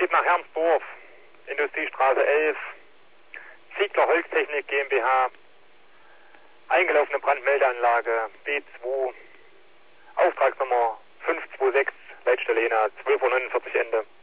Tipp nach Hermsdorf, Industriestraße 11, Ziegler Holztechnik GmbH, eingelaufene Brandmeldeanlage B2, Auftragsnummer 526, Leitstelle Jena, 12:49 Uhr Ende.